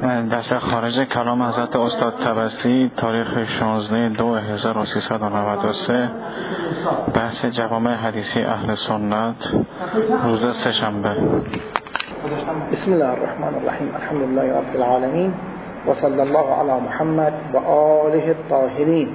درس خارج کلام حضرت استاد طبسی تاریخ 16/2/1393 بحث جوامع حدیثی اهل سنت روز سه‌شنبه. بسم الله الرحمن الرحیم الحمد لله رب العالمین و صلی الله علی محمد و آله الطاهرین.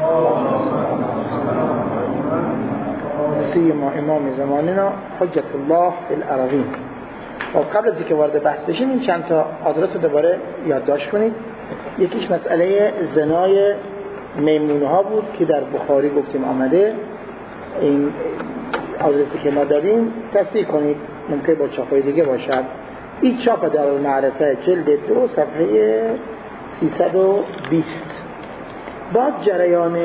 سیما امام زماننا حجت الله العربین. و قبل از اینکه وارد بحث بشیم این چند تا آدرس رو دوباره یادداشت کنید. یکیش مسئله زنای میمونه ها بود که در بخاری گفتیم آمده. این آدرسی که ما داریم تصحیح کنید، ممکن با چاپای دیگه باشد. این چاپ دارالمعرفه جلد 2 صفحه 320. باز جریان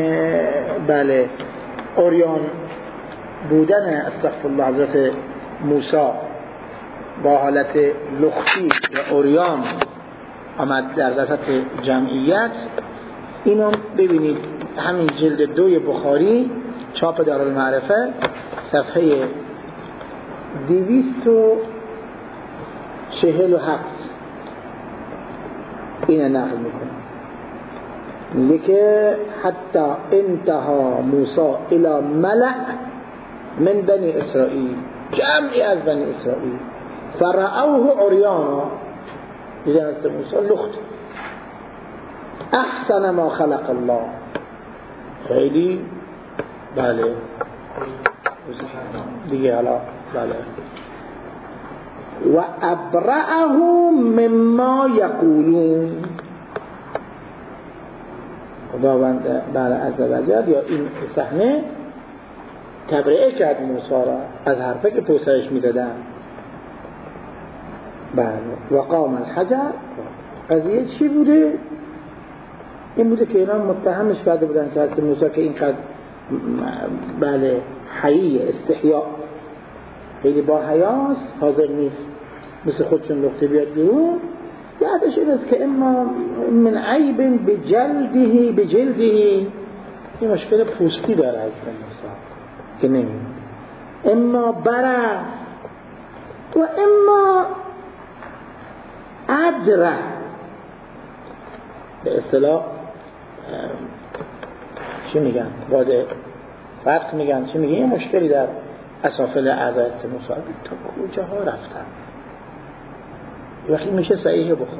اوریان بودن استغفرالله حضرت موسی با حالت لختی و اوریان آمد در وسط جمعیت. اینو ببینید همین جلد 2 بخاری چاپ دارالمعرفه صفحه 247 این نقل میکنه. میگه که حتی انتها موسی الى ملأ من بنی اسرائیل، جمعی از بنی اسرائیل، فرعوه عریانا، دیدن از موسی لخت، احسن ما خلق الله، خیلی بله دیگه حالا بله، و ابرأه مما یقولون، خداوند بله عزوجل یا این صحنه تبرئه کرد موسی را از حرفی که پوسرش میدادن. بله و قام الحجر. قضیه چی بوده؟ این بوده که اینا متهمش کرده بودن که حضرت موسی که اینقدر بله حیی استحیا، خیلی با حیاست، حاضر نیست مثل خودشون لخته بیاد بیرون. یادش این است که اما من عیب بجلده این مشکل پوستی داره حضرت موسی که نمید، اما برس و اما ادره، به اصطلاح چی میگن؟ واده فرق میگن، چی میگن؟ یه مشکلی در اسافل اعضای موسی تا کجاها رفتن. وقتی میشه صحیح بخواد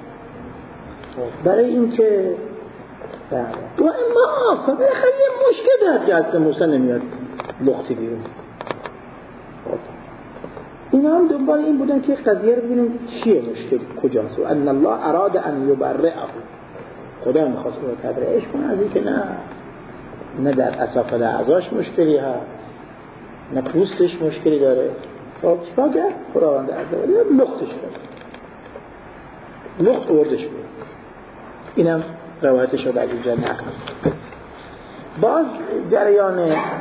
برای این که و اما خیلی مشکل دارد که حضرت موسی نمیاد لختی بیرون. اینا هم دنبال این بودن که قضیه رو ببینیم چیه مشکل کجاست. و ان الله اراد ان یبرئه، خدا میخواست او رو تبرئهش کنه از این که نه در اسافل اعضاش مشکلی هست، نه پوستش مشکلی داره. خب چیکار کرد؟ خداوند عزوجل لختش کرد، لخت آوردش بود. اینم روایتش رو در اینجا نقل. باز جریان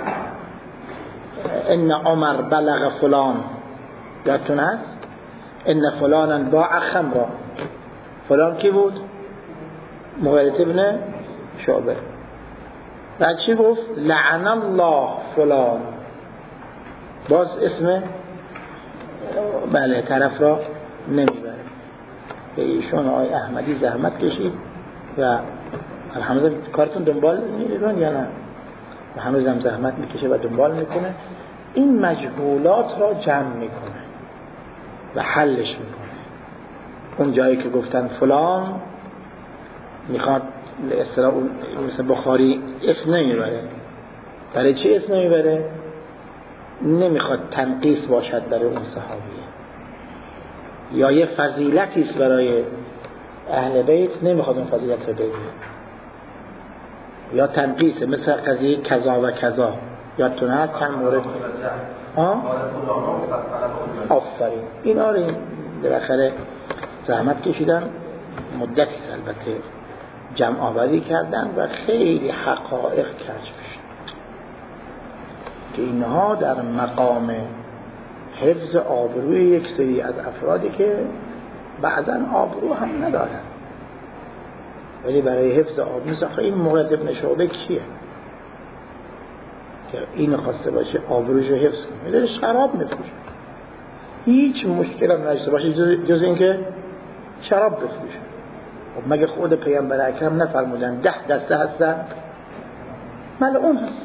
ان عمر بلغ فلان یادتون هست؟ ان فلانا باع خمرا. فلان کی بود؟ مغیرة ابن شعبه. بعد چی گفت؟ لعن الله فلان. باز اسم بله طرف را نمیبره. ایشون آقای احمدی زحمت کشید و الحمدلله کارتون دنبال می‌کنن یا نه؟ هنوز هم زحمت میکشه و دنبال میکنه. این مجهولات را جمع میکنه و حلش میکنه. اون جایی که گفتن فلان میخواد به اصطلاح مثل بخاری اسم نمیبره. برای چی اسم نمیبره؟ نمیخواد تنقیص باشد برای اون صحابیه، یا یه فضیلتی است برای اهل بیت نمیخواد اون فضیلت رو بگه، یا تنقیصه مثل قضیه کذا و کذا. یادتون هست چند مورد آفرین اینا رو بالاخره زحمت کشیدن، مدتی البته جمع آوری کردن و خیلی حقایق کشف شد که اینها در مقام حفظ آبروی یک سری از افرادی که بعضا آبرو هم ندارن، ولی برای حفظ آبرو مثل این مغیرة ابن شعبه کیه که این خواسته باشه آبروش رو حفظ کنه، میداره شراب میفروشه، هیچ مشکل هم نشته باشه جز این که شراب بفروشن. خب مگه خود پیامبر اکرم نفرمودن 10 دسته هستن؟ ملعون هست.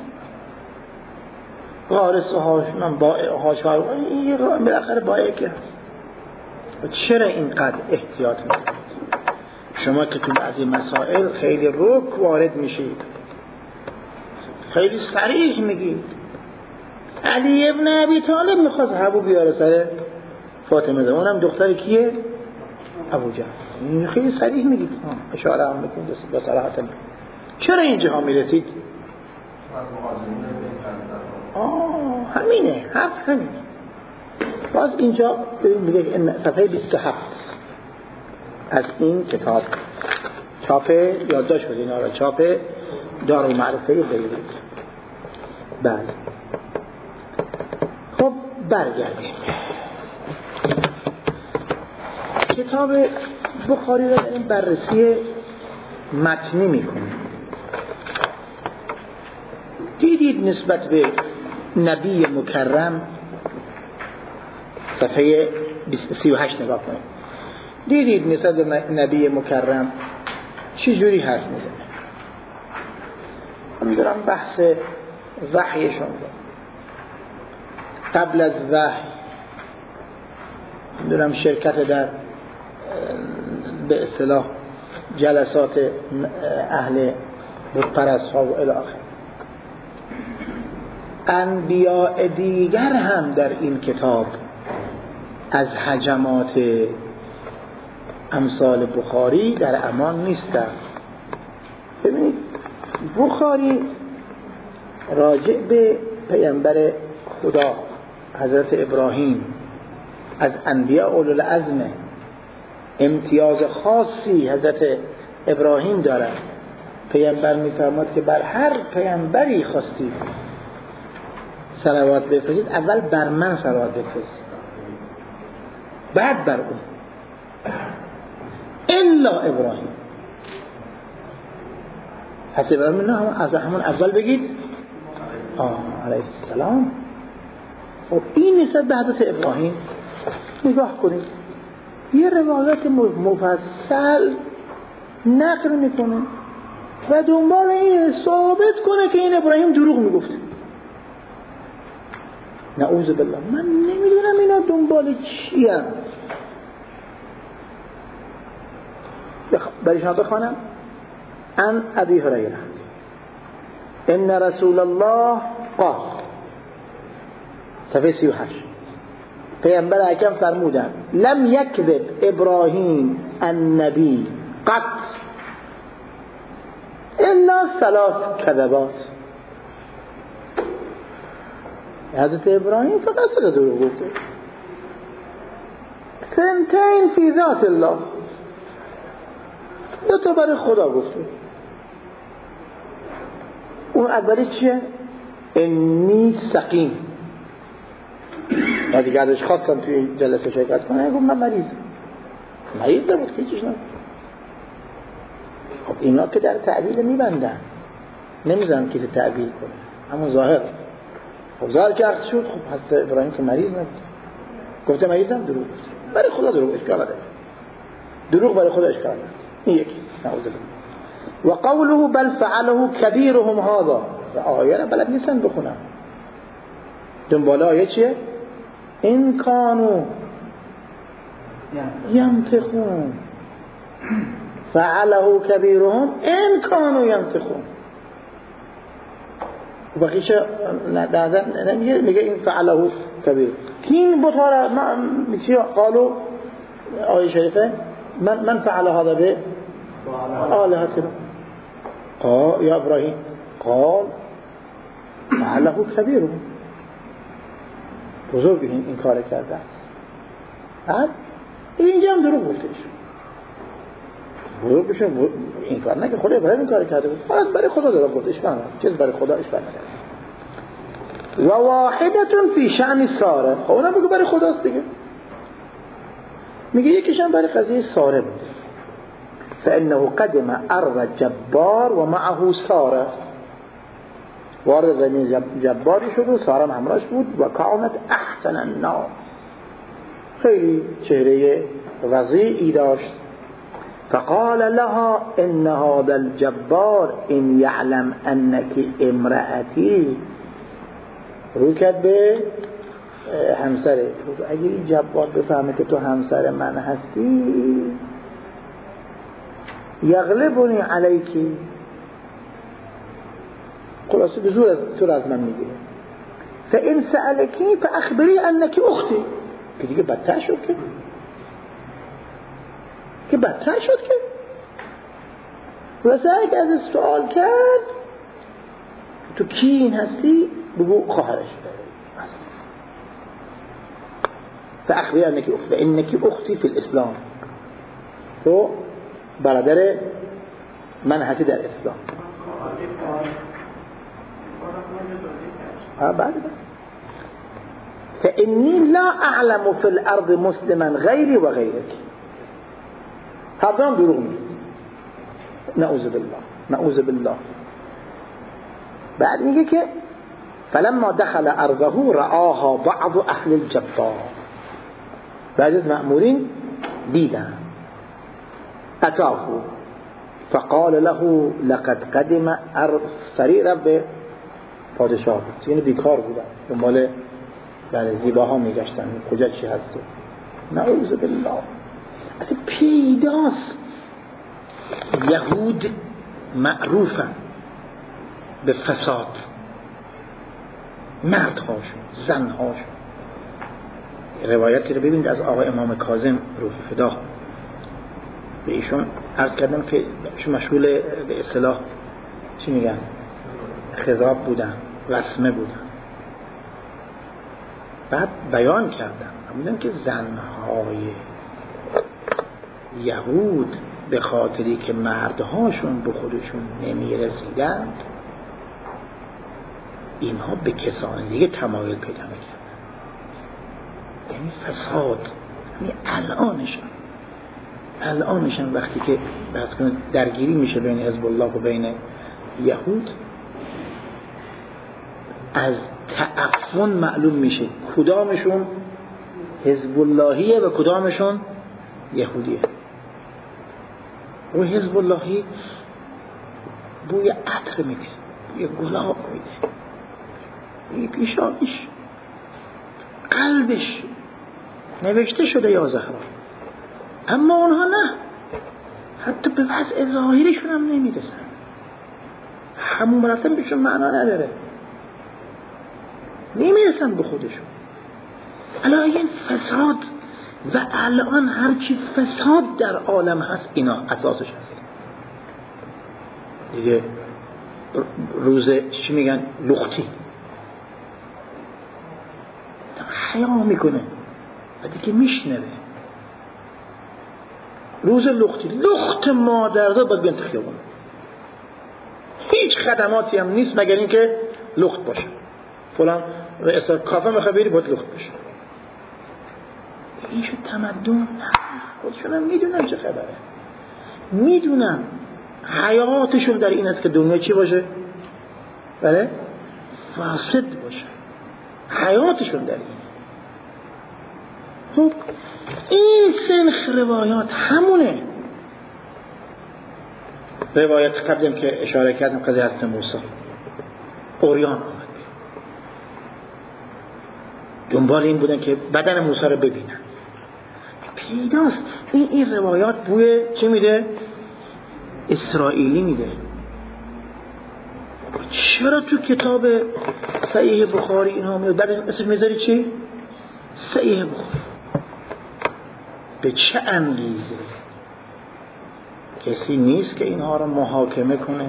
وارث هاش من بائع هاش این بالاخره بائع که چرا اینقدر احتیاط میکنید؟ شما که تو بعضی مسائل خیلی رک وارد میشید، خیلی صریح میگید. علی ابن ابی طالب میخواست حبو بیاره سر فاطمه ده، اونم دختر کیه؟ ابو جهل. خیلی صریح میگید، اشاره هم میکنید با صراحت. چرا اینجا میرسید؟ همینه، حرف همینه. باز اینجا میگه صفحه 27 از این کتاب چاپ یادداشت بود، اینا را چاپ دارالمعرفه بیروت. بله خب برگردیم. کتاب بخاری را این بررسی متنی میکنیم. دیدید نسبت به نبی مکرم صفحه 38 نگاه کنید. دیدید نسبت به نبی مکرم چی جوری حرف میزنه؟ من دارم بحث وحیشون رو قبل از وحی دارم شرکت در به اصطلاح جلسات اهل بتپرست ها و الی آخر. انبیاء دیگر هم در این کتاب از هجمات امثال بخاری در امان نیستند. ببینید بخاری راجع به پیامبر خدا حضرت ابراهیم از انبیاء اولوالعزم امتیاز خاصی حضرت ابراهیم دارد. پیامبر می‌فرماید که بر هر پیامبری خواستید صلوات بفرستید، اول بر من صلوات بفرستید، بعد بر اون، الا ابراهیم. پس ابراهیم نه از همون اول بگید علیه السلام. خب این نسبت به حضرت ابراهیم نگاه کنید، یه روایت مفصل نقل میکنه و دنبال این ثابت کنه که این ابراهیم دروغ میگفت. نعوذ بالله. من نمیدونم اینا دنبال چی هم. برای شما بخوانم. عن ابی هریره ان رسول الله قال، صفحه 38، پیامبر اکرم فرمودند لم یکذب ابراهیم النبی قط الا 3 کذبات. حضرت ابراهیم فقط 3 دروغ گفته. 2 فی ذات الله، 2 برای خدا گفته. اون اولی چیه؟ انی سقیم. و دیگه ازش خواستم توی جلسه شرکت کنه، گفت من مریض بود که چیش نبود. خب اینا که در تعبیل میبندن، نمیزن که تعبیل کنه، همون ظاهر. خب ظاهر که عقد شد، خب حضرت ابراهیم که مریض نبود، گفته مریضم، دروغ گفت. برای خدا دروغ اشکال نداره، دروغ برای خدا اشکال نداره. این یکی. نعوذ بالله. و قوله بل فعله کبیرهم هذا، آیه را بلد نیستن بخونم. دنبال آیه چیه؟ این کانو ینطقون فعله کبیرهم این کانو ینطقون. بقیشه میگه این فعله کبیر. این بطاره چیه قالو آیه شریفه من فعل هذا به آلهتنا قال یا ابراهیم قال فعله کبیرهم، بزرگ این کار کرده. بعد اینجا هم دروغ گفته شد. بزرگ بشه این کار نه که خدا ابراهیم این کار کرده بود، فقط برای خدا دروغ گفته. اشکال نداره، چیز برای خدا اشکال نداره. و واحدتون فی شأن ساره، خب اونم بگو برای خداست دیگه. میگه یکیشم برای قضیه ساره بود. فانه قدم ارض جبار و معه ساره، وارد زمین جباری شد و ساره همراهش بود. و کانت احسن الناس، خیلی چهره وضیعی داشت فقال لها ان هذا الجبار ان يعلم انك امرأتی، رو کرد به همسره، اگه این جبار بفهمه که تو همسر من هستی یغلبنی علیکی، خلاصه به زور از من میگیره. فان سألکی فاخبری انک اختی، که دیگه بدتر شد که بدتر شد که خلاصه اگه از سوال کرد تو کی این هستی بگو خواهرش. فاخبری انک اختی انک اختی فی الاسلام، تو برادر من هستی در اسلام. بعد فإني لا أعلم في الأرض مسلما غيري وغيرك، هردام دروغ میگه. نعوذ بالله. بعد میگه که فلما دخل ارضه رآها بعض اهل الجبار، بعد از مأمورین دیدن اتاه فقال له لقد قدم سریع رب پادشاه بود، یعنی بیکار بودن دنبال زیباها میگشتن کجا چی هست. نعوذ بالله. اصلا پیداست یهود معروفن به فساد، مردهاشون زنهاشون. روایتی رو ببینید از آقای امام کاظم روح فدا، به ایشون عرض کردم که ایشون مشغول به اصطلاح چی میگن خضاب بودن، رسمه بودن. بعد بیان کردم بودن که زنهای یهود به خاطری که مردهاشون به خودشون نمیرسیدند اینها به کسان دیگه تمایل پیدا میکردن. یعنی فساد، یعنی الانشان وقتی که بحث کنه درگیری میشه بین حزب الله و بین یهود، از تعفن معلوم میشه کدامشون حزب اللهیه و کدامشون یهودیه. و حزب اللهی بوی عطر میده، بوی گلاب میده، بوی پیشانیش، قلبش نوشته شده یا زهرا. اما اونها نه، حتی به وضع ظاهرشون هم نمیرسن، همون مرتب بهشون معنا نداره، نمیرسن به خودشون. الان این فساد و الان هرچی فساد در عالم هست اینا اساسش هست دیگه. روز چی میگن لختی حیا میکنه و دیگه میشنوه. روز لختی، لخت مادرزاد باید بیان تو خیابون، هیچ خدماتی هم نیست مگر این که لخت باشه. فلان اصلا کافه میخواه بری باید لخت باشه. این شد تمدن. خودشون هم میدونن چه خبره، میدونن حیاتشون در این است که دنیا چی باشه؟ بله؟ فاسد باشه. حیاتشون در این. خب این سنخ روایات همونه. روایت قبلیم که اشاره کردم قضیه حضرت موسی، اوریان آمد دنبال این بودن که بدن موسی رو ببینن. پیداست این روایات بوی چی میده؟ اسرائیلی میده. چرا تو کتاب صحیح بخاری اینها میاد بعد اسم میذاری چی؟ صحیح بخاری. به چه انگیزه؟ کسی نیست که اینها رو محاکمه کنه.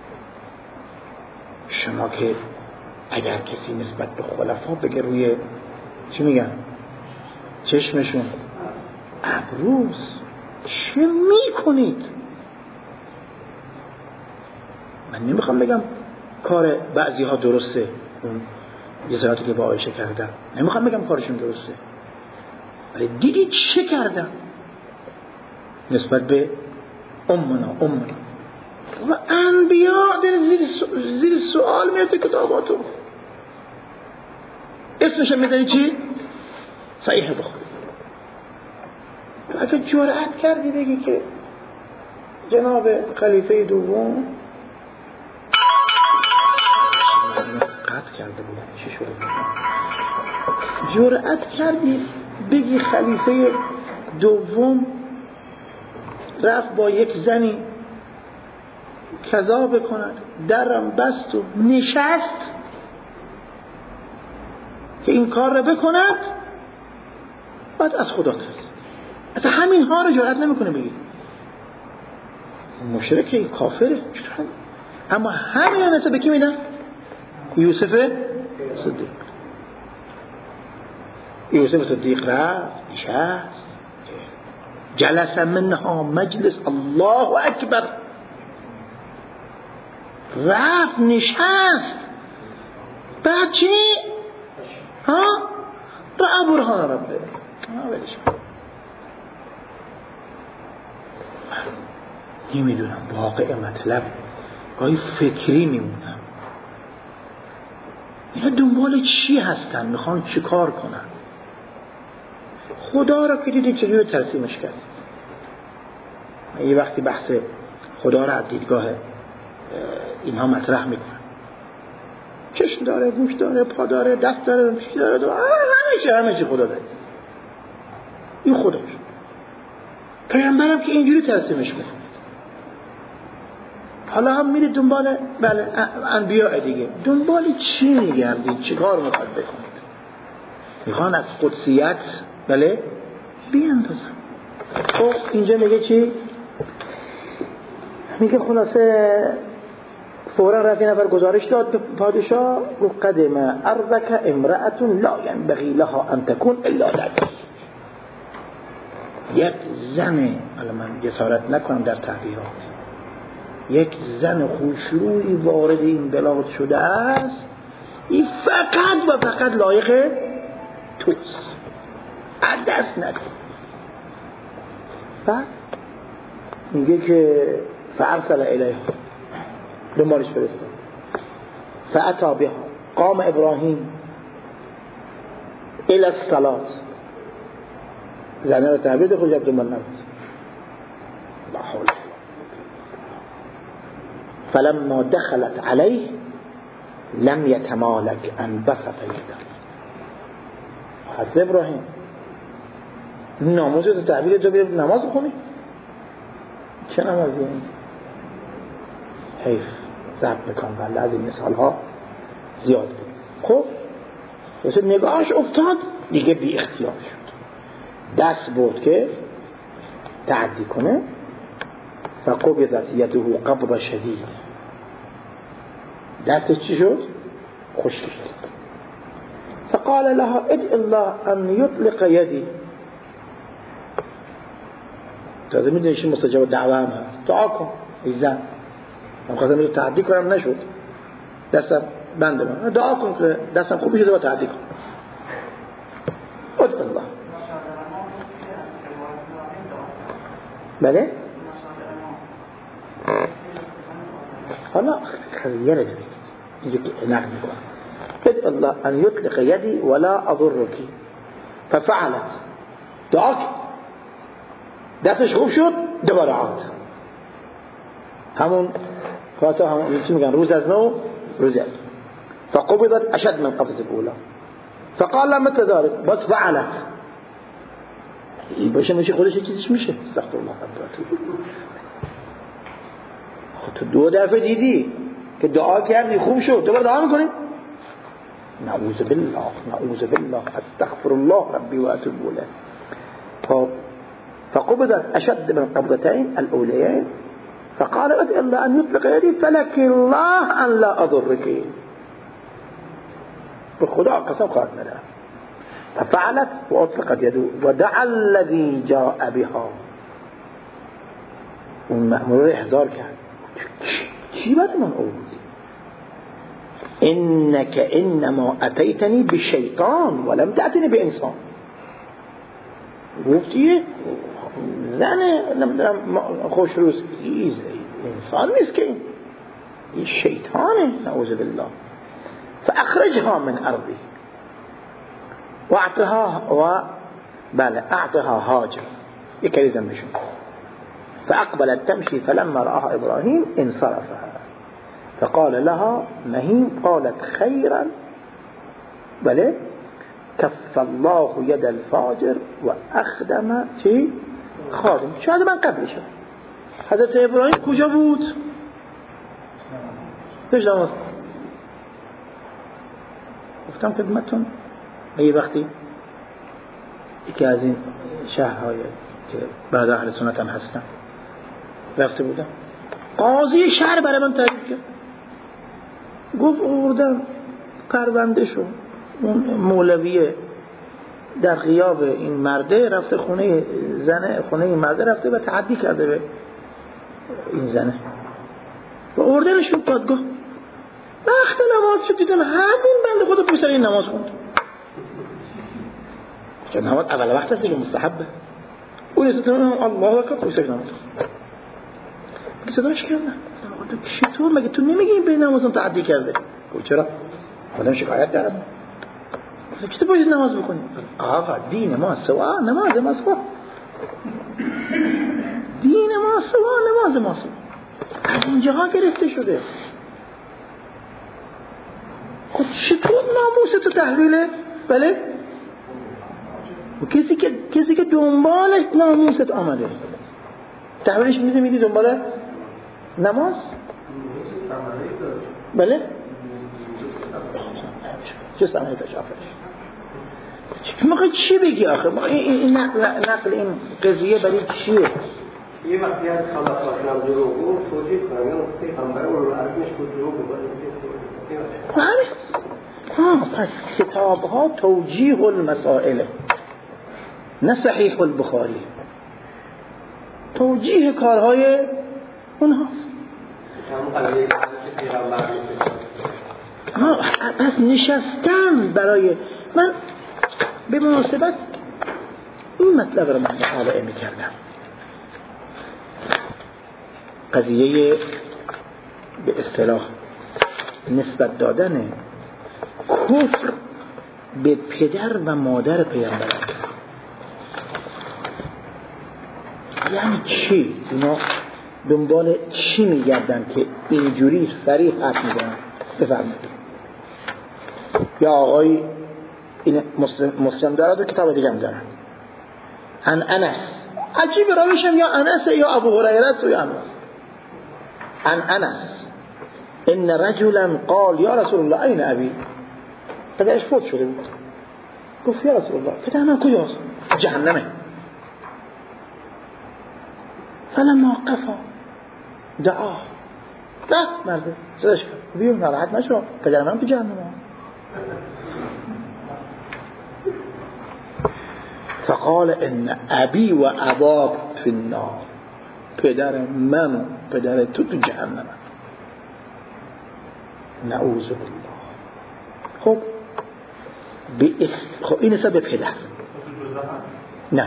شما که اگر کسی نسبت به خلفا بگه روی چی میگن؟ چشمشون ابروز، چه میکنید؟ من نمیخوام بگم کار بعضی ها درسته، اون جزاتی که با عایشه کردن، نمیخوام بگم کارشون درسته، ولی دیدید چه کردن نسبت به امنا و انبیا در زیر سوال میاد کتاباتو. اسمش میدونی چی؟ صحیح بخاری. تو اگه جرأت کردی بگی که جناب خلیفه دوم قطع کرده بودن چی شده جرأت کردی بگی خلیفه دوم رفت با یک زنی کذا بکند درم بست و نشست که این کار رو بکند بعد از خدا ترس اصلا همین ها رو جرأت نمیکنه بگی مشرکه کافره اما همین ها نسبه کی میدن یوسف صدیق یوسف صدیق رفت نشست جلس منها مجلس الله اکبر رفت نشست بعد چی؟ رأى برهان ربه نمیدونم واقع مطلب گاهی فکری میمونم اینا دنبال چی هستن میخوان چی کار کنن خدا را که دیدی چجور ترسیمش کرد یه وقتی بحث خدا را از دیدگاه اینها مطرح میکنن چشم داره گوش داره پا داره دست داره پیش داره همه چی خدا داره این خداش پیامبرم که اینجوری ترسیمش میکنه حالا هم میره دنبال بله انبیاء دیگه دنبال چی میگردید چی کار میخواد بکنید میخوان از قدسیت بله بیاندازن خب اینجا میگه چی میگه خلاصه فورا رفت نفر گزارش داد به پادشاه گفت قدم ارضک امرأة لا ينبغي لها ان تكون الا لك یک زن حالا من جسارت نکنم در تعبیرات یک زن خوشرویی وارد این بلاد شده است این فقط و فقط لایق توست دست نکن بعد میگه که فارسل الیها دنبالش فرستاد فاتی بها قام ابراهیم الى الصلاه زنه رو تعبیر خود جب دنبال نبود لا حول فلما دخلت عليه لم يتمالك ان بسط يده حضرت ابراهیم نماز رو تعبیر تو بیر نماز بخونی چه نمازی این حیف ضبط میکن ولی از این مثال ها زیاد بود خب واسه نگاهش افتاد دیگه بی اختیار شد دست بود که تعدی کنه فقبضت یده قبض شدید دستش چی شد؟ خشک شد فقال لها ادع الله ان يطلق يدي تازه میدونیش مستجاب دعوه هم هست دعا کن ایزن من خواستم میدون تعدی کنم نشد دستم بنده من دعا کن که دستم خوبی شده با تعدی کن ادع الله بله حالا خیره دارید اینجا که نقل میکنم ادع الله ان يطلق يدي ولا اضرك ففعلت دعا دستش خوب شد دوباره عاد همون خاطر همون چی میگن روز از نو روز از فقبضت اشد من قبض الاولى فقال متى ذلك بس فعلت این باشه میشه خودش چیزش میشه استغفر الله تو دو دفعه دیدی که دعا کردی خوب شد دوباره دعا میکنی نعوذ بالله استغفر الله ربي واتوب الیه فقبضت اشد من قبضتين الاوليين فقال ادع الله ان يطلق يدي فلك الله ان لا اضرك بخدا قسم خواهد مده ففعلت واطلقت يده ودعا الذي جاء بها اون مأمور احضار کرد چی بعد من آوردی انك انما اتيتني بشيطان ولم تأتني بانسان گفتیه زنه نمیدونم خوش روز انسان نیست که این شیطانه نعوذ بالله فاخرجها من ارضی واعطها اعطها هاجر یک کلیزم بشون فاقبلت تمشي فلما رآها ابراهيم انصرفها فقال لها مهين قالت خيرا بله كف الله يد الفاجر و اخدم چی؟ خادم. شاید من قبلش حضرت ابراهیم کجا بود؟ پیش نماز. گفتم خدمتون یه وقتی یکی از این شهرهای که بعد اهل سنت هم هستن رفته بودم، قاضی شهر برای من تعریف کرد، گفت آوردم پرونده شو اون مولویه در غیاب این مرده رفته خونه زنه، خونه این مرده رفته و تعدی کرده به این زنه و آوردنش رو دادگاه. وقت نماز شد دیدم همین بنده خدا پشت سر این نماز خوند. چون نماز اول وقت است دیگه مستحبه. اون استون الله اکبر پشت سر نماز. که صداش کردم چطور مگه تو نمیگی به نمازم تعدی کرده؟ گفت چرا؟ خودم شکایت دارم. گفت چطور باید نماز بکنی؟ آقا دین ما سوا نماز سوا. دین ما سوا نماز ما سوا. از اینجاها گرفته شده. خب چطور ناموس تو تحویله؟ بله؟ و کسی که دنبال ناموست آمده تحویلش میدی دنبال نماز؟ بله؟ چه سمعی داشت آخرش؟ موقع چی بگی آخر؟ این نقل این قضیه برای چیه؟ یه وقتی از خلاصات دروغو توجیه کنم پیغمبر اون رو عرض نشکو دروغو پس کتاب ها توجیه المسائل نه صحیح البخاری، توجیه کارهای اونهاست. پس نشستن برای من به مناسبت این مطلب رو من مطالعه میکردم، قضیه به اصطلاح نسبت دادن کفر به پدر و مادر پیامبر. یعنی چی؟ اینا دنبال چی میگردن که اینجوری صریح حرف میزنن؟ بفرمایید. یا آقای این مسلم دارد و کتاب دیگه هم دارن. انس عجیب راویشم یا انس یا ابو هریره یا انس ان رجلا قال یا رسول الله این ابی، پدرش فوت شده بود، گفت یا رسول الله پدر من کجاست؟ جهنمه. فلما قفا دعا رفت مرده صداش بیون ناراحت نشو پدر من تو جهنمه. فقال ان ابی و اباک فی النار، پدر من و پدر تو جهنمه. نعوذ بالله. خب خب این حساب به پدر نه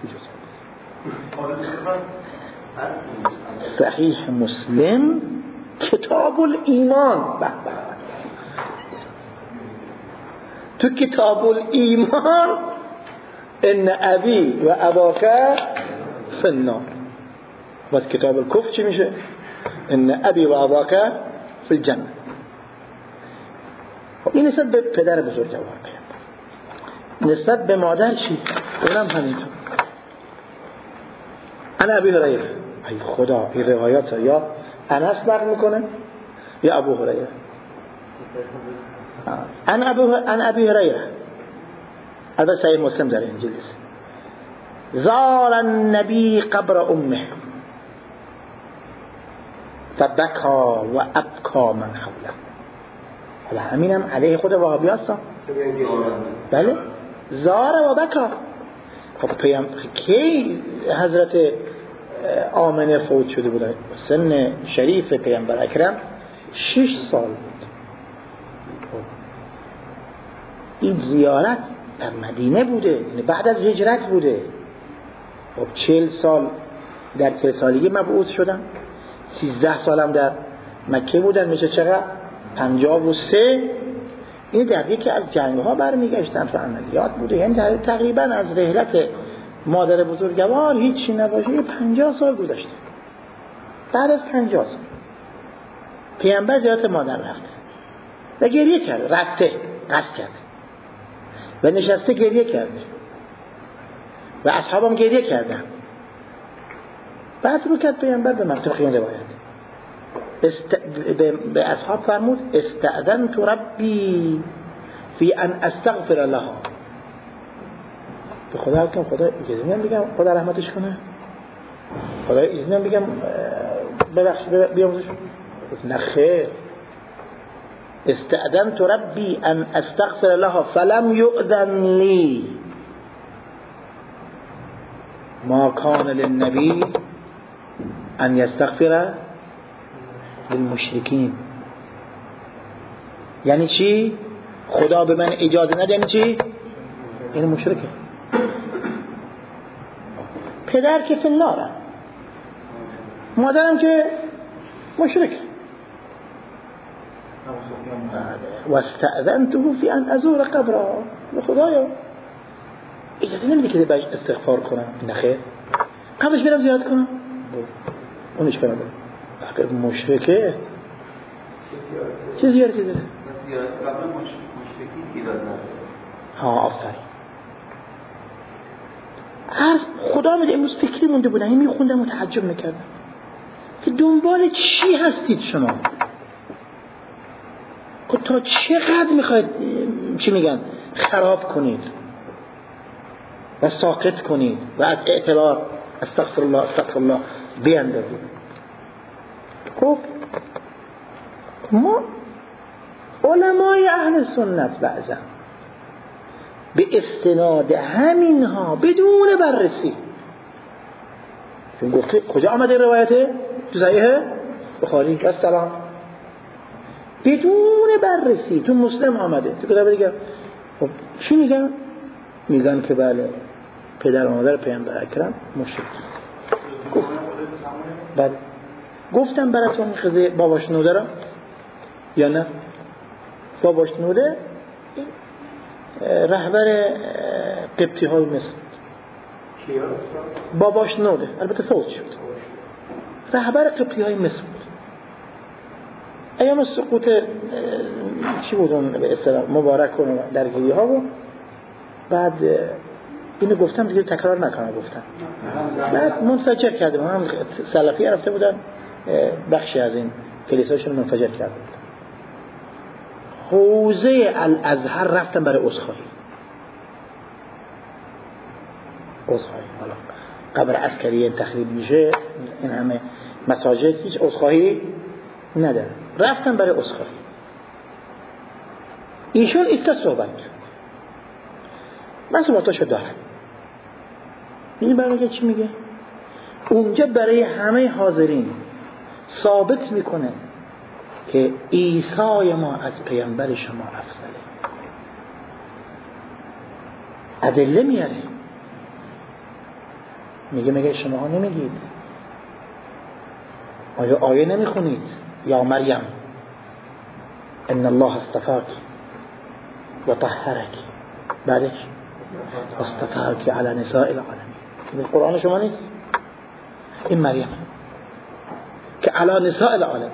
صحیح مسلم کتاب الایمان تو کتاب الایمان ان ابی و اباک فی النار. بس کتاب الکفر چی میشه؟ ان ابی و اباک فی الجنه. این نسبت به پدر بزرگوار. نسبت به مادر چی؟ اونم همینطور. انا ابی هریره، ای خدا این روایات یا انس نقل میکنه یا ابو هریره. انا ابی هریره البته صحیح مسلم داره انجیل است. زار النبی قبر امه فبکا و ابکا من حوله. حالا همینم علیه خود وهابی هستم. بله زار و بکا. خب کی حضرت آمنه فوت شده بوده؟ سن شریف پیامبر اکرم 6 سال بود. این زیارت در مدینه بوده، یعنی بعد از هجرت بوده. خب 40 سال در 40 سالگی مبعوث شدن، 13 سالم در مکه بودن، میشه چقدر؟ 53. این در یکی از جنگ ها برمیگشتن تو عملیات بوده، یعنی تقریبا از رحلت مادر بزرگوار هیچی نباشه 50 سال گذشته. بعد از 50 سال پیامبر زیارت مادر رفته و گریه کرده، رفته قصد کرده و نشسته گریه کرده و اصحابم گریه کردن. بعد رو کرد پیامبر به مکتب این روایت به اصحاب فرمود استأذنت ربی فی ان استغفر الله. به خدا حکم، خدا اجازه میدم بگم خدا رحمتش کنه، خدا اجازه میدم بگم ببخش بیاموزش. نه خیر، استأذنت ربی ان استغفر الله فلم یؤذن لی ما کان للنبی ان یستغفر للمشرکین. یعنی چی؟ خدا به من اجازه نده. یعنی چی؟ یعنی مشرکه. پدر که فی النار، مادرم که مشرکه. و استأذنته فی ان ازور قبره. به خدایا اجازه نمیده که باش استغفار کنم. نه خیر، قبلش برم زیارت کنم. اونش کنم اگر مشرکه چه زیارتی داره؟ زیارت قبل مشرکی ایراد نداره. ها آفرین. هر خدا میده. امروز فکری مونده بودم این میخوندم و تعجب میکردم که دنبال چی هستید شما؟ که تا چقدر میخواید چی میگن خراب کنید و ساقط کنید و از اعتبار استغفر الله بیاندازید. خب ما علمای اهل سنت بعضا به استناد همینها بدون بررسی، چون گفته کجا آمده روایته؟ تو صحیح بخاری و سلام، بدون بررسی تو مسلم آمده، تو کتاب دیگه. خب چی میگن؟ میگن که بله پدر و مادر پیامبر اکرم مشرک. بله گفتم براتون قضیه بابا شنوده را یا نه؟ بابا شنوده رهبر قبطی های مصر. بابا شنوده البته فوت شد، رهبر قبطی های مصر بود. ایام سقوط چی بود اون به اصطلاح مبارک و درگیری ها بود. بعد اینو گفتم دیگه تکرار نکنم. گفتم بعد منفجر کردم. هم سلفی رفته بودن بخشی از این کلیساشون منفجر کردن. حوزه الازهر رفتم برای عذرخواهی. حالا قبر عسکری تخریب میشه، این همه مساجد، هیچ عذرخواهی نداره. رفتم برای عذرخواهی. ایشون ایستا صحبت من صحبتاشو دارم. این برای چی میگه؟ اونجا برای همه حاضرین ثابت میکنه که عیسی ما از پیامبر شما افضله. ادله میاره. میگه شما ها نمیگید؟ آیا آیه نمیخونید؟ یا مریم ان الله اصطفاک و طهرک، بعدش اصطفاک علی نساء العالمین. این قرآن شما نیست؟ این مریم که علی نساء العالمین.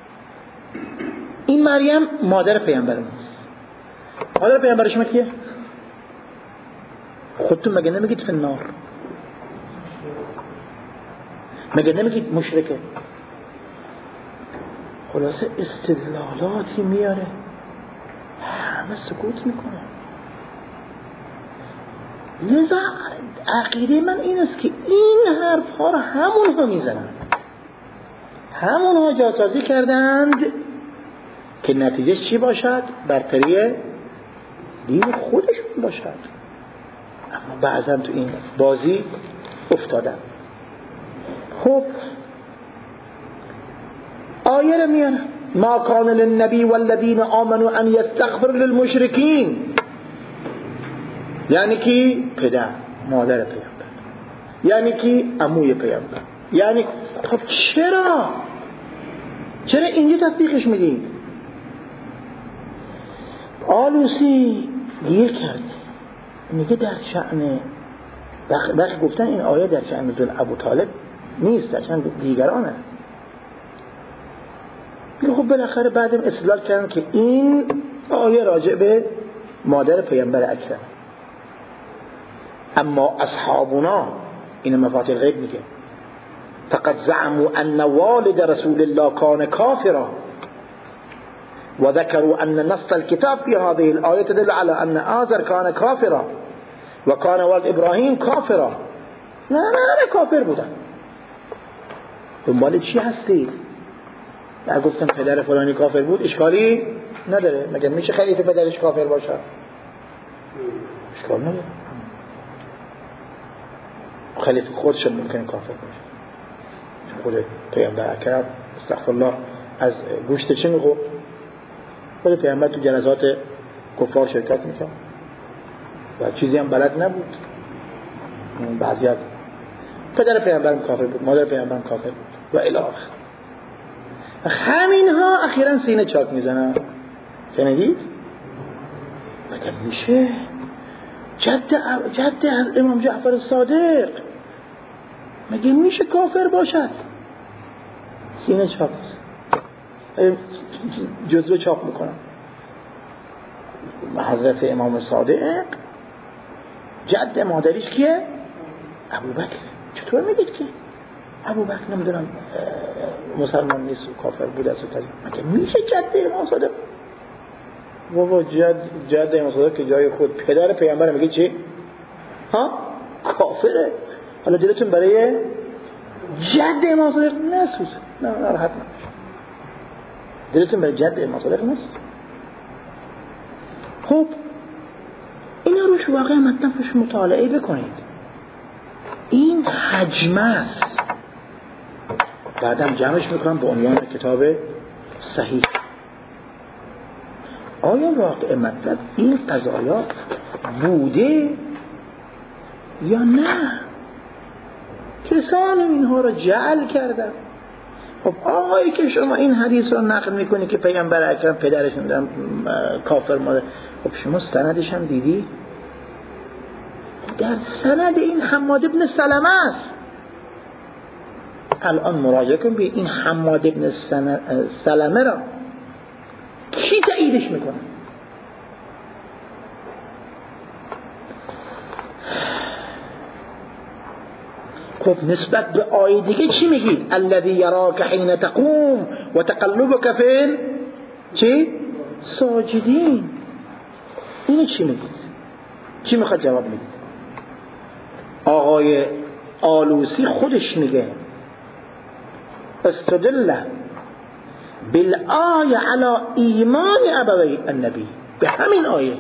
این مریم مادر پیامبر ماست. مادر پیامبر شما کیه؟ خودتون مگه نمیگید فی النار؟ مگه نمیگید مشرکه؟ خلاصه استدلالاتی میاره، همه سکوت میکنه. لذا عقیده من این است که این حرف ها رو همونها میزنن، همونها جاسازی کردند که نتیجه چی باشد؟ برتری دین خودشون باشد. اما بعضا تو این بازی افتادن. خب آیه رو میانه ما کان للنبی والذین آمنوا ان یستغفر للمشرکین. یعنی کی؟ پدر مادر پیامبر، یعنی کی؟ عموی پیامبر. یعنی خب چرا اینجا تطبیقش میدید؟ آلوسی گیر کرده، میگه در شأن وقتی گفتن این آیه در شأن نزول ابو طالب نیست، در شأن دیگرانه. خب بالاخره بعدم استدلال کردن که این آیه راجع به مادر پیامبر اکرم. اما اصحابنا این مفاتیح الغیب میگه فقد زعموا ان والد رسول الله كان كافرا وذكروا ان نص الكتاب في هذه الآية تدل على ان آزر كان كافرا وكان والد ابراهیم کافرا. نه کافر بودن. دنبال چی هستید؟ اگه گفتم پدر فلانی کافر بود اشکالی نداره. مگر میشه خلیفه پدرش کافر باشه؟ اشکال نداره. خلیفه خودش ممکنه کافر باشه. خود پیامبر اکرم استغفر الله از گوشت چه میخورد؟ خود پیامبر تو جلسات کفار شرکت میکرد و چیزی هم بلد نبود. بعضیات پدر پیامبر کافر بود، مادر پیامبر کافر بود و الی آخر. همینها اخیراً سینه چاک میزنن. شنیدید؟ مگر میشه جد امام جعفر صادق مگر میشه کافر باشد؟ سینه چاک جزوه چاپ میکنن. حضرت امام صادق جد مادریش کیه؟ ابوبکر. چطور میگید که ابوبکر نمیدونم مسلمان نیست و کافر بود از مگه میشه جد امام صادق؟ بابا جد امام صادق که جای خود پدر پیامبر میگه چی؟ ها؟ کافره. حالا دلتون برای جد امام صادق نسوزه. نه راحت نباشه. دلتون برای جد امام صادق نسوزه. خب اینا روش واقعا مطلبش مطالعه بکنید. این حجمه است. بعدم جمعش میکنم به عنوان کتاب صحیح. آیا واقع مطلب این قضایا بوده یا نه؟ کسان اینها را جعل کردن. خب آقایی که شما این حدیث را نقل میکنی که پیامبر اکرم پدرش نمیدونم کافر ماده، خب شما سندش هم دیدی؟ در سند این حماد ابن سلمه است. الان مراجعه کن به این حماد ابن سلمه را کی تاییدش میکنه؟ خب نسبت به آیه دیگه چی میگید؟ الذی یراک حین تقوم و تقلبک فی چی؟ ساجدین. اینو چی میگید؟ چی میخواد جواب میگید؟ آقای آلوسی خودش میگه استدل بالآیه علی ایمان ابوی النبی. به همین آیه.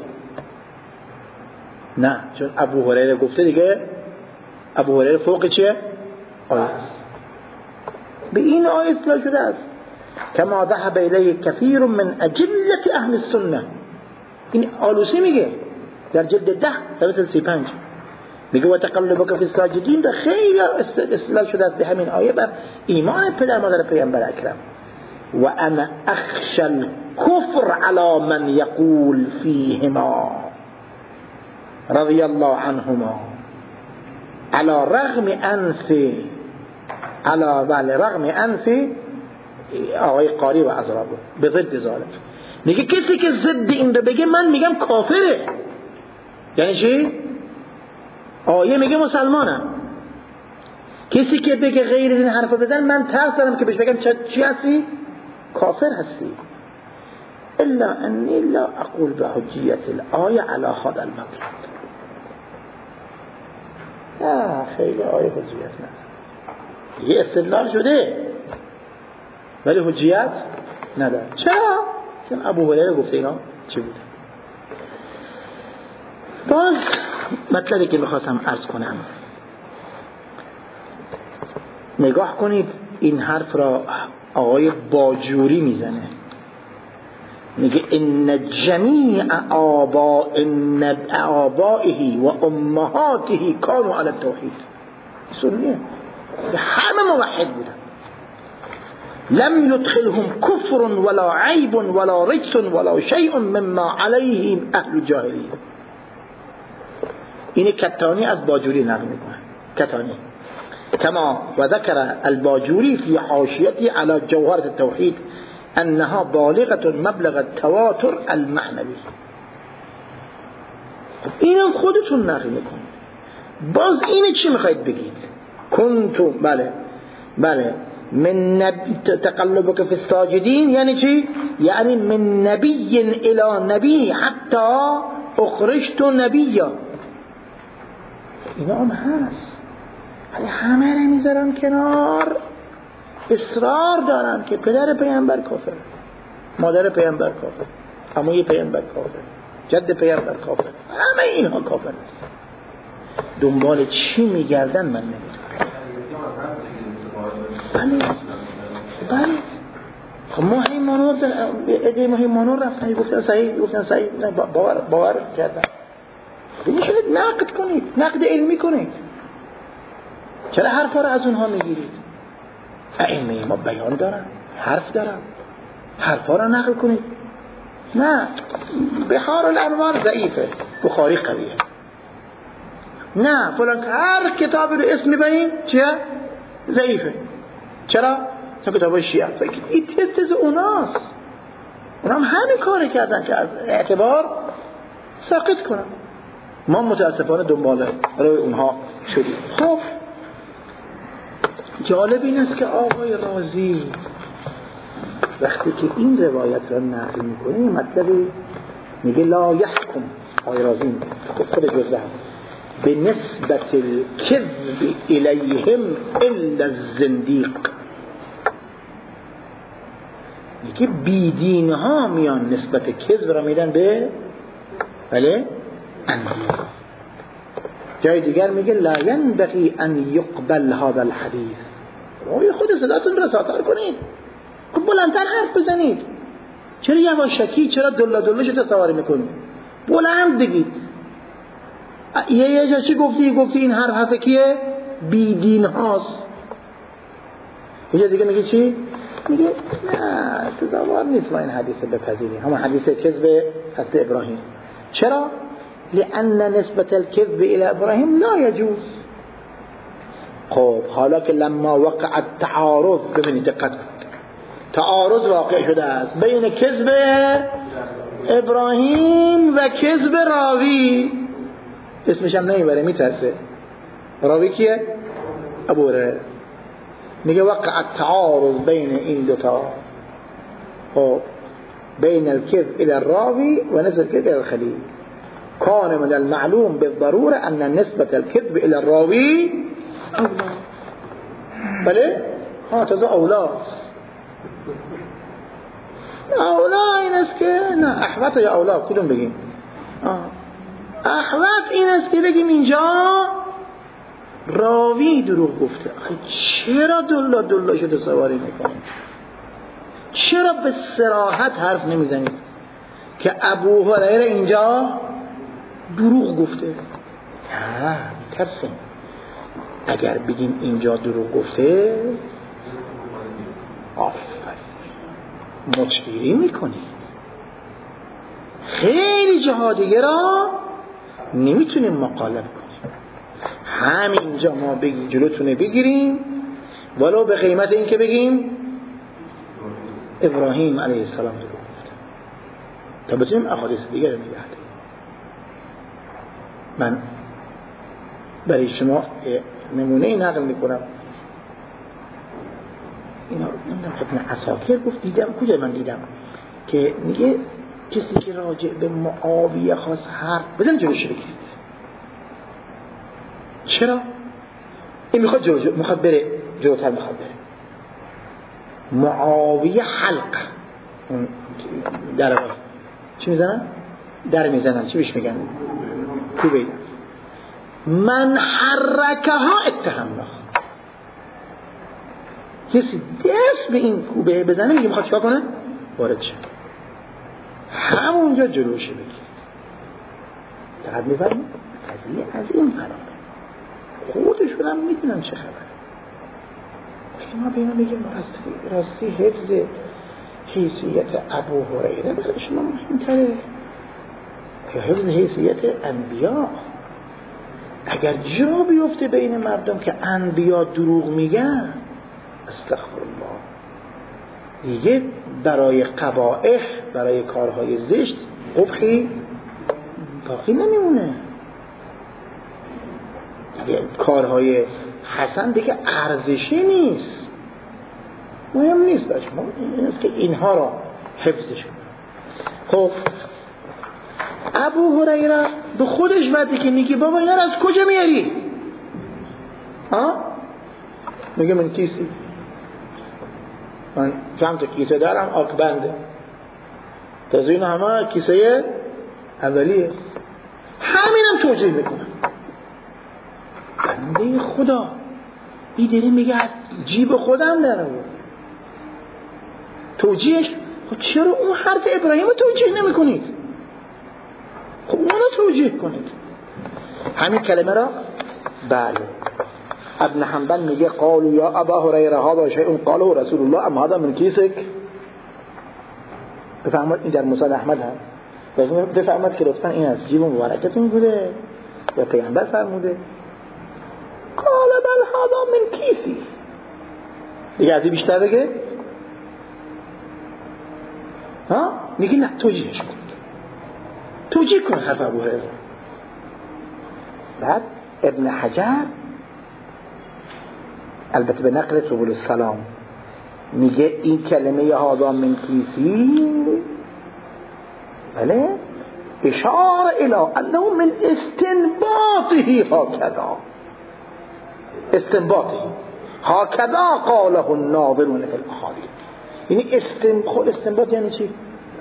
نه چون ابو هریره گفته دیگه. ابو هریره فوق چیه؟ آیه است. به این آیه استدلال شده است. کما ذهب الیه کثیر من اجله اهل السنه. این آلوسی میگه در جلد 10 صفحه 35 میگه و تقلبک فی الساجدین. ده خیلی استدلال شده است به همین آیه بر ایمان پدر مادر پیامبر اکرم. و انا اخشى الكفر على من يقول فيهما رضي الله عنهما على رغم انف آقای قاری و عزرابه به ضد ذلك. میگه کسی که ضد این رو بگه من میگم کافره. یعنی چی؟ آیه میگه مسلمانم. کسی که بگه غیر این حرفو بزن من ترس دارم که بهش بگم چی هستی؟ کافر هستی. الا انی لا اقول بحجیت الآیه علی هذا المطلب. نه خیلی آیه حجیت نه. یه استدلال شده ولی حجیت نداره. چرا؟ چون ابو هریره گفته اینا چی بوده. باز مطلبی که میخواستم عرض کنم، نگاه کنید این حرف را آقای باجوری میزنه. میگه ان جمیع آبائه و امهاته کانوا علی التوحید. سنیه همه موحد بودن. لم يدخلهم كفر ولا عيب ولا رجس ولا شيء مما عليه اهل الجاهلیه. این کتانی از باجوری نقل میکنه. کتانی كما وذكر الباجوري في حاشيته على جوهرة التوحيد انها بالغه مبلغ التواتر المعنوی. اینو خودتون نقل میکنید. باز اینه چی میخواید بگید؟ کنتم بله من تقلبك في الساجدين یعنی چی؟ یعنی من نبی الى نبی حتی اخرجت نبیا. اینا هم هست، ولی همه رو میذارن کنار، اصرار دارن که پدر پیامبر کافر، مادر پیامبر کافر، عموی پیامبر کافر، جد پیامبر کافر، همه اینها کافر است. دنبال چی میگردن من نمیدونم. بله خب مهمانون رفتن گفتن صحیح باور کردن. میشونید نقد کنید، نقد علمی کنید. چرا حرفا رو از اونها میگیرید؟ ائمه ما بیان دارن، حرف دارن، حرفا رو نقل کنید. نه، بحار الانوار ضعیفه، بخاری قویه. نه فلان هر کتابی رو اسم میبریم چیه؟ ضعیفه. چرا؟ چون کتاب شیعه. این تز اوناست. اونا هم همین کاری کردن که از اعتبار ساقط کنن. ما متاسفانه دنبال روی اونها شدیم. خب جالب این است که آقای رازی وقتی که این روایت را نقل میکنه مطلبی میگه لا یحکم، آقای رازی خود جزء به نسبت الكذب الیهم الا الزندیق. میگه بیدین ها میان نسبت کذب را میدن به بله انبیا. جای دیگر میگه لا ينبغي ان يقبل هذا الحديث. روی خود صداتون رساتر کنید، خب بلندتر حرف بزنید. چرا یواشکی، چرا دلش تصور میکنید؟ بلند بگید. یه جا چی گفتی این حرف کیه؟ بیدین هاست. یه جا دیگه میگه چی؟ میگه نه سزاوار نیست ما این حدیث بپذیریم، همون حدیث کذب حضرت ابراهیم. چرا؟ لأن نسبت الكذب الى ابراهیم لا يجوز. خب حالا که لما وقع التعارض، ببینید دقت تعارض واقع شده است بین کذب ابراهیم و کذب راوی، اسمش هم نمیبره میترسه. راوی کیه؟ ابو هریره. میگه وقع التعارض بین این دوتا، خب بین الكذب الى الراوي ونسبة الكذب الى الخليل. كان من المعلوم بالضرورة أن نسبة الكذب إلى الراوي أولى. بله؟ تزا أولى این است که نه احوط یا اولا کدوم بگیم؟ احوط این است که بگیم اینجا راوی دروغ گفته. چرا دلا شده سواری میکنید؟ چرا به صراحت حرف نمیزنید که ابو هریره اینجا دروغ گفته؟ نه میترسیم اگر بگیم اینجا دروغ گفته مچگیری میکنی، خیلی جاها دیگه را نمیتونیم مقالب کنیم. همینجا ما بگی جلوتونه بگیریم، ولو به قیمت این که بگیم ابراهیم علیه السلام دروغ گفته تا بتونیم احادیث دیگه رو نگه داریم. من برای شما نمونه نقل میکنم. اینا ابن عساکر گفت دیدم، کجا من دیدم که میگه کسی که راجع به معاویه خواست حرف بزن جلوش بگیرید. چرا؟ این میخواد بره جلوتر، میخواد بره. معاویه حلق در چی میزنن؟ در میزنن، چی بهش میگن؟ کوبه. من حرکها اتهمنا. کسی دست به این کوبه بزنه میگه میخواد چیکار کنه؟ وارد شه. همونجا جلوشه بگیرید. دقت می‌فرمایید؟ قضیه از این قراره. خودشون هم میدونن چه خبره. ما به اینا میگیم راستی حفظ حیثیت ابو هریره برای شما مهم‌تره که حفظ حیثیت انبیا. اگر جا بیفته بین مردم که انبیا دروغ میگن، استغفر الله، دیگه برای قبائح، برای کارهای زشت قبحی باقی نمیمونه. کارهای حسن دیگه ارزشی نیست، مهم نیست باشه. این است که اینها را حفظش کنه. خب ابو هریره به خودش وقتی که میگه بابا اینا از کجا میاری؟ میگه من کیسی، من چند تا کیسه دارم آکبنده، تازه این همه کیسه اولیه. همینم توجیه میکنم. بنده خدا این داره میگه جیب خودم در آورد. توجیهش خب چرا اون حرف ابراهیم رو توجیه نمی کنید؟ خب اون رو توجیه کنید. همین کلمه را بله ابن حنبل میگه قالوا یا ابا هریره هذا شیء قاله رسول الله اما هذا من کیسک. بفهمید این در مسند احمد هست. بفهمید که لطفا این از جیب مبارکتون بوده یا پیامبر فرموده؟ قال بل هذا من کیسی. دیگه از این بیشتر بگه؟ میگه نه توجیهش کن، توجیه کن حرف ابو هریره. بعد ابن حجر البته به نقل سبل السلام میگه این کلمه هذا من کیسی بله اشاره الى انه من استنباطه هكذا، استنباطه هكذا قاله الناظرون في الاحاديث. یعنی استنباط یعنی چی؟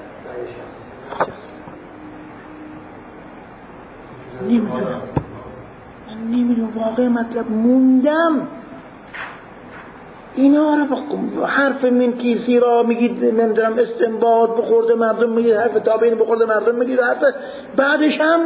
نمیدونم واقعا مطلب موندم. اینا رو حرف من کیسی را میگید نمیدونم استنباط بخورده مردم میگید، حرف تابعین بخورده مردم میگید، حرف بعدش هم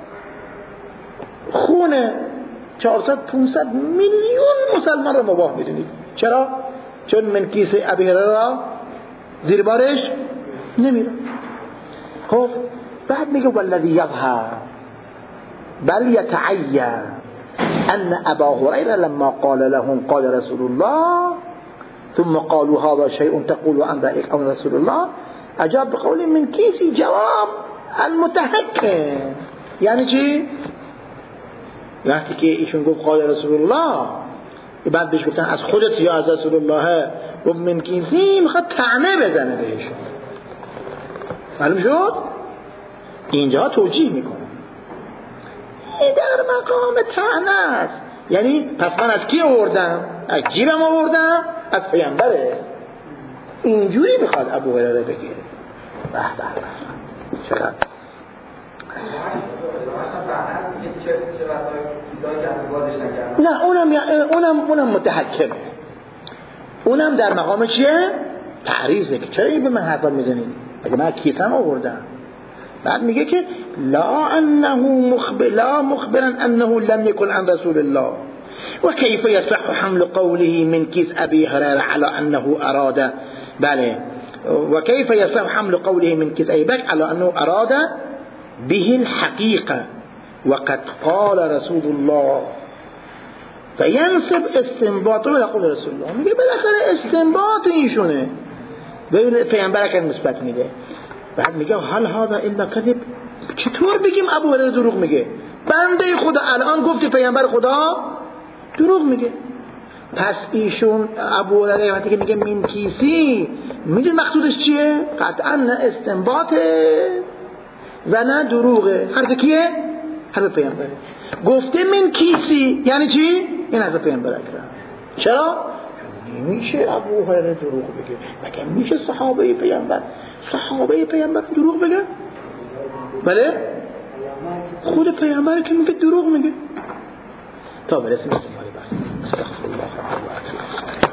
خونه 400-500 میلیون مسلمان رو مباح میدونید. چرا؟ چون من کیس ابی هریره را زیر بارش نمیره. خب بعد میگه والذی یظهر بل یتعین ان ابا هریره لما قال لهم قال رسول الله ثم قالوا هذا شيء تقول عن ذلك عن رسول الله اجاب بقول من کیسی جواب المتحکم. یعنی چی؟ وقتی که ایشون گفت قال رسول الله بعد بهش گفتن از خودت یا از رسول الله، گفت من کیسی میخواد طعنه بزنه بهشون. معلوم شد؟ اینجا توجیه میکنه این در مقام طعنه است. یعنی پس من از کی آوردم؟ از جیبم آوردم؟ از پیامبره. اینجوری میخواد ابو هریره بگه. به چقدر نه اونم متحکمه، اونم در مقام چیه؟ تعریضه که چرا این به من حرفا میزنید اگه من کیفم آوردم. بعد میگه که لا مخبرا انه لم يكن عن رسول الله وكيف يصح حمل قوله من كيس ابي هريره على انه اراد بله وكيف يصح حمل قوله من كيس ابي بكر على انه اراد به الحقيقه وقد قال رسول الله فینسب استنباط رو قول رسول الله. میگه بالاخره استنباط اینشونه به پیامبر که نسبت میده. بعد میگه هل هذا الا کذب. چطور بگیم ابو هریره دروغ میگه؟ بنده خدا الان گفتی پیامبر خدا دروغ میگه. پس ایشون ابو هریره وقتی که میگه من کیسی میدونی مقصودش چیه؟ قطعا نه استنباطه و نه دروغه. حرف کیه؟ حرف پیامبره. گفته من کیسی یعنی چی؟ این حرف پیامبر اکرم. چرا؟ نمیشه ابو هریره دروغ بگه. مگه میشه صحابه پیامبر دروغ بگه؟ بله؟ خود پیامبر که میگه دروغ میگه. تا برسیم استفاده بحث. استغفر الله.